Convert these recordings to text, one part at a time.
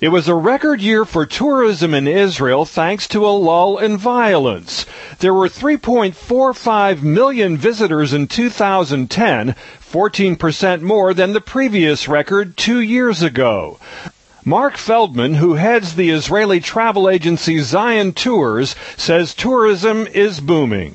It was a record year for tourism in Israel thanks to a lull in violence. There were 3.45 million visitors in 2010, 14% more than the previous record 2 years ago. Mark Feldman, who heads the Israeli travel agency Zion Tours, says tourism is booming.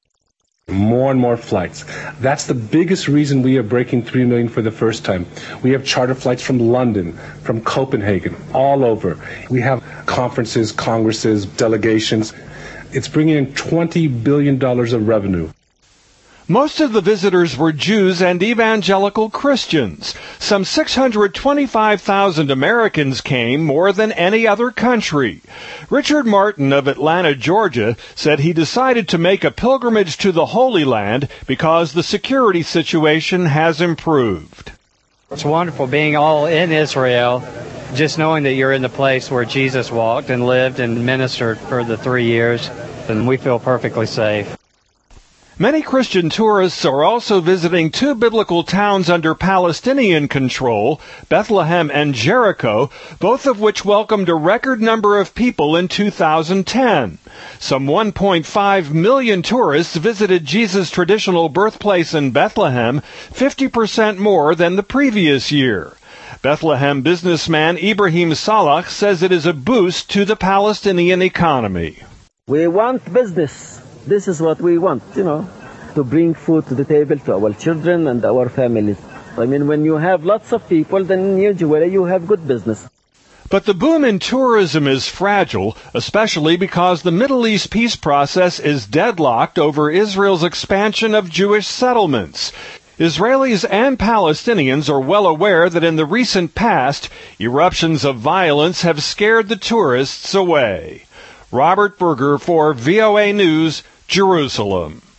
More and more flights. That's the biggest reason we are breaking 3 million for the first time. We have charter flights from London, from Copenhagen, all over. We have conferences, congresses, delegations. It's bringing in $20 billion of revenue. Most of the visitors were Jews and evangelical Christians. Some 625,000 Americans came, more than any other country. Richard Martin of Atlanta, Georgia, said he decided to make a pilgrimage to the Holy Land because the security situation has improved. It's wonderful being all in Israel, just knowing that you're in the place where Jesus walked and lived and ministered for the 3 years, and we feel perfectly safe. Many Christian tourists are also visiting two biblical towns under Palestinian control, Bethlehem and Jericho, both of which welcomed a record number of people in 2010. Some 1.5 million tourists visited Jesus' traditional birthplace in Bethlehem, 50% more than the previous year. Bethlehem businessman Ibrahim Salah says it is a boost to the Palestinian economy. We want business. This is what we want, to bring food to the table to our children and our families. I mean, when you have lots of people, then usually you have good business. But the boom in tourism is fragile, especially because the Middle East peace process is deadlocked over Israel's expansion of Jewish settlements. Israelis and Palestinians are well aware that in the recent past, eruptions of violence have scared the tourists away. Robert Berger for VOA News, Jerusalem.